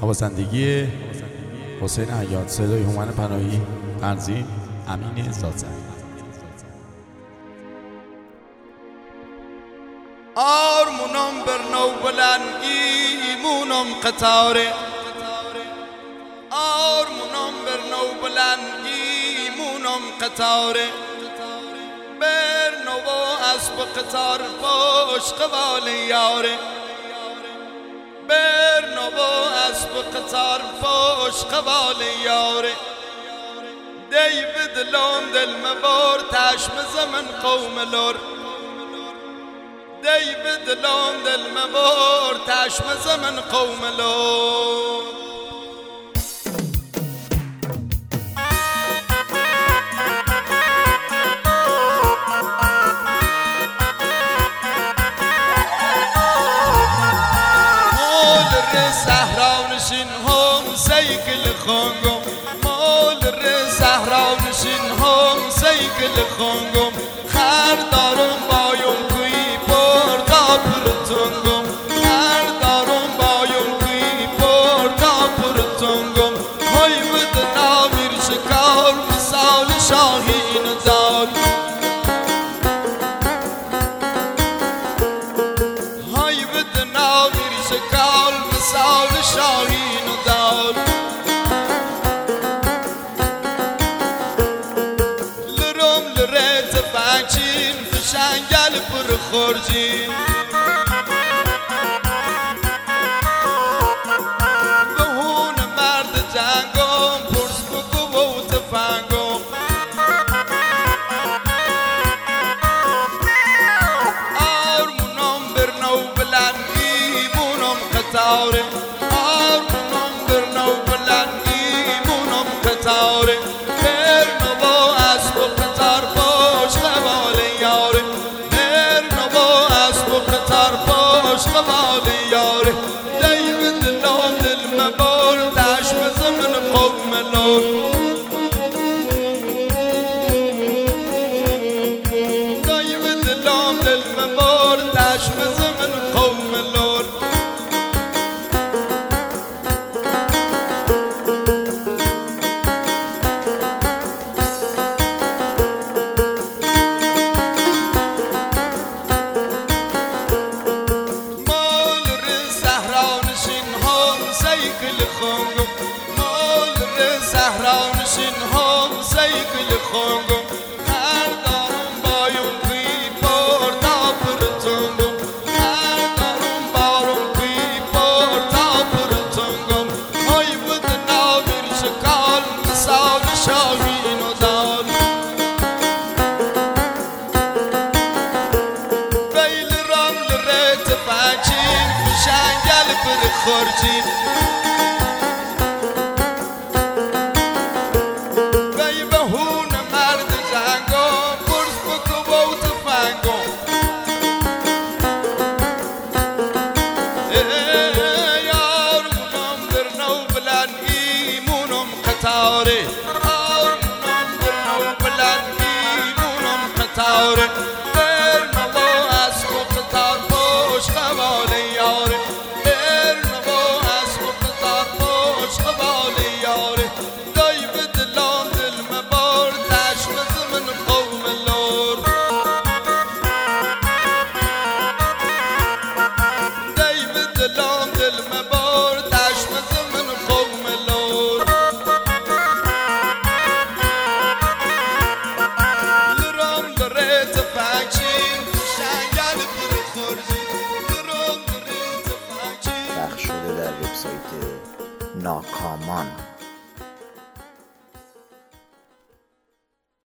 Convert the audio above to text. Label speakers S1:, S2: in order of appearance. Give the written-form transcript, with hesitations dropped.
S1: نوازندگی حسین عیاد، صدای هومن پناهی، تنظیم امین زادزر.
S2: آرمونم برنو بلندیمونم قطاره، آرمونم برنو بلندیمونم قطاره، برنو اسب قطار باش قبال یاره، برنو اسب قطار باش قبال یاره. دیوید لون دل مبار تشم زمن قوم لور، دیوید لون دل مبار تشم زمن قوم لور. صحراونشین هم سیکل خونگم، مال ر صحراونشین هم سیکل خونگم، خر دارم بایم کوی پردا پرتونگم، خر دارم بایم کوی پردا پرتونگم. های ود نامیر شکار مثال شاهین دار، های ود نامیر شکار مثال شاهین دار. لرم لرت فنچین فشنگل پر خورجین، به هون مرد جنگم پرس بگو و تفنگم. آرمونم برنو بلندیمونم قطاره، آرمونم برنو بلندیمونم قطاره، برنو با اسب و قطار باش قبال یاره، برنو با اسب و قطار باش قبال یاره. دیوید لون دل مبار تشم زمن قوم لور، دیوید لون دل مبار تشم زمن قوم لور. مال ر صحراونشین هم سیکل خونگم، خر دارم بایم کوی پردا پرتونگم، خر دارم بارم کوی پردا پرتونگم. های بود نامیر شکال مثال شاهین دار، بیل رام لرت فنچین فشنگل پر خورجین، آرمونم برنو بلندیمونم قطاره، برنو با اسب و قطار باش قبال یاره، برنو با اسب و قطار باش قبال یاره. دیوید لون دل مبار تشم زمن قوم لور، دیوید لون دل مبار تشم زمن قوم لور.
S3: پخش شده در وبسایت ناکامان.